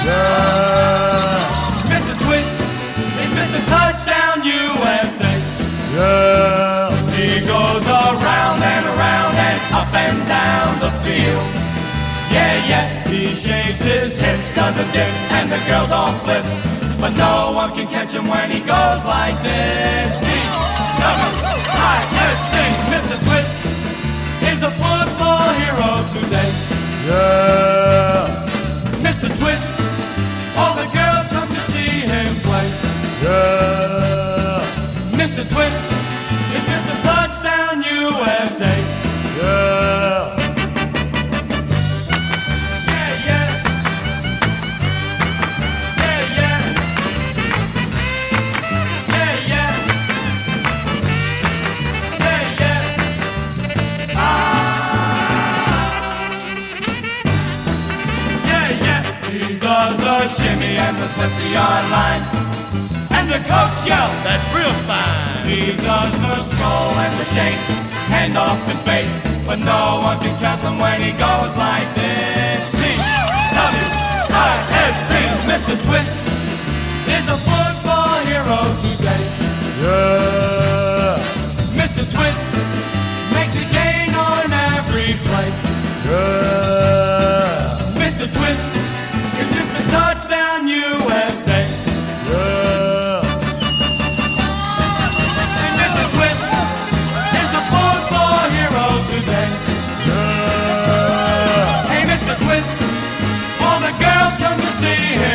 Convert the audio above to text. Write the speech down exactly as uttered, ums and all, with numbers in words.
Yeah. mister Twist is mister Touchdown U S A. Yeah. He goes around and around and up and down the field. Yeah, yeah, he shakes his hips, does a dip, and the girls all flip. But no one can catch him when he goes like this. T W I S T, mister Twist is a football hero today. Yeah. mister Twist, all the girls come to see him play. Yeah. mister Twist is mister Touchdown U S A. Yeah. Does the shimmy and the fifty-yard line, and the coach yells, "That's real fine." He does the skull and the shake, hand off and fake, but no one can stop him when he goes like this. T W I S T, mister Twist is a football hero today. Yeah. mister Twist makes a gain on every play. Yeah. mister Twist is mister Touchdown U S A. Yeah. And mister Twist is a football hero today. Yeah. Hey, mister Twist, all the girls come to see him.